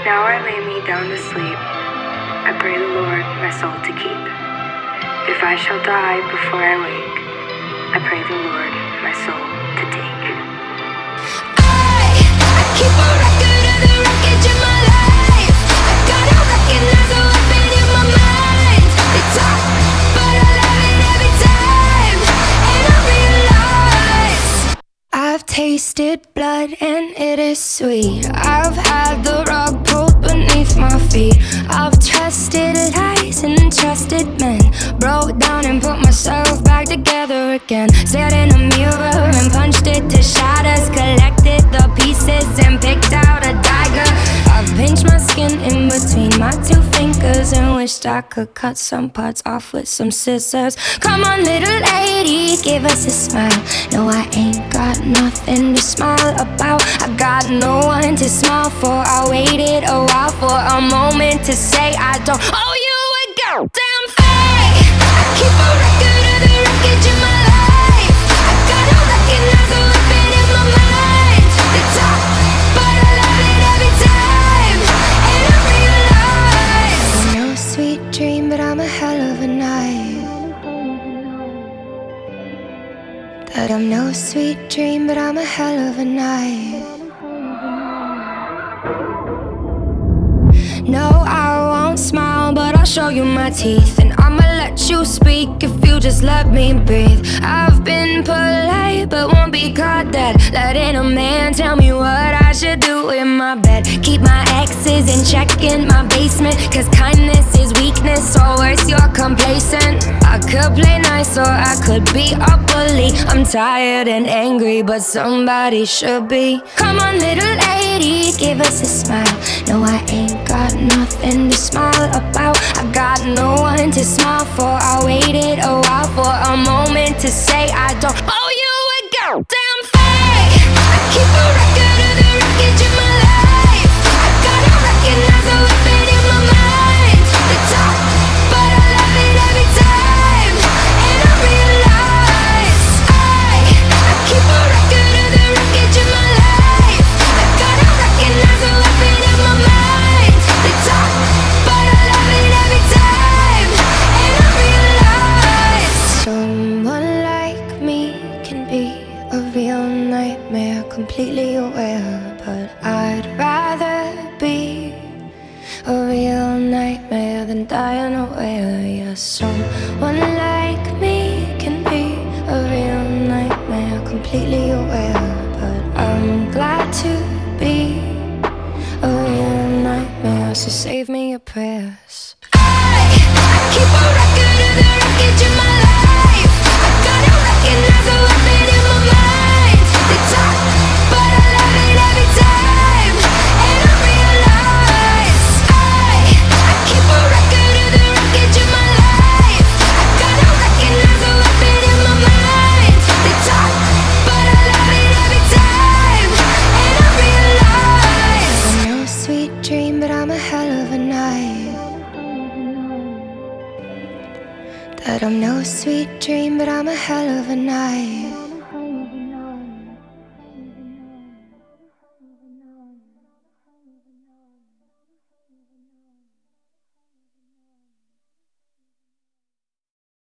Now I lay me down to sleep. I pray the Lord my soul to keep. If I shall die before I wake, I pray the Lord my soul to take. I keep a record of the wreckage of my life. I gotta recognize the weapon in my mind. They talk, but I love it every time. And I realize I've tasted blood and it is sweet. I've had the rug pulled beneath my feet. I've trusted lies and trusted men. Broke down and put myself back together again. Stared in a mirror and punched it to shatters. Collected the pieces and picked out a dagger. I've pinched my skin in between my two fingers and wished I could cut some parts off with some scissors. Come on, little lady, give us a smile. No, I ain't got nothing to smile about. I got no one to smile for. I waited a while for a moment to say I don't owe you a goddamn thing. I keep a record of the wreckage of my life. I gotta recognize the weapon in my mind. They talk, but I love it every time. And I realize I'm no sweet dream, but I'm a hell of a night. That I'm no sweet dream, but I'm a hell of a night. No, I won't smile, but I'll show you my teeth. And I'ma let you speak if you just let me breathe. I've been polite, but won't be caught dead. Letting a man tell me what I should do in my bed. Keep my exes in check in my basement, cause kindness is weakness, or worse, you're complacent. I could play nice or I could be a bully. I'm tired and angry, but somebody should be. Come on, little lady, give us a smile. No, I ain't got nothing to smile about. I got no one to smile for. I waited a while for a moment to say I don't owe you a goddamn thing. I keep a record of the wreckage of my life. I gotta recognize the weapon in my mind. They talk, but I love it every time. And I realize I keep a record of the wreckage of my life. I gotta recognize the weapon in my mind. They talk, but I love it every time. And I realize someone like me can be a real nightmare, completely aware. But I'd rather be a real nightmare than die unaware. Yeah, someone like me can be a real nightmare, completely aware. But I'm glad to be a real nightmare, so save me your prayers. I keep a record of the wreckage of my life. I gotta recognize the weapon in my mind. They talk, but I love it every time. And I realize I keep a record of the wreckage of my life. I gotta recognize the weapon in my mind. They talk, but I love it every time. And I realize I'm no sweet dream, but I'm a hell of a night. That I'm no sweet dream, but I'm a hell of a night.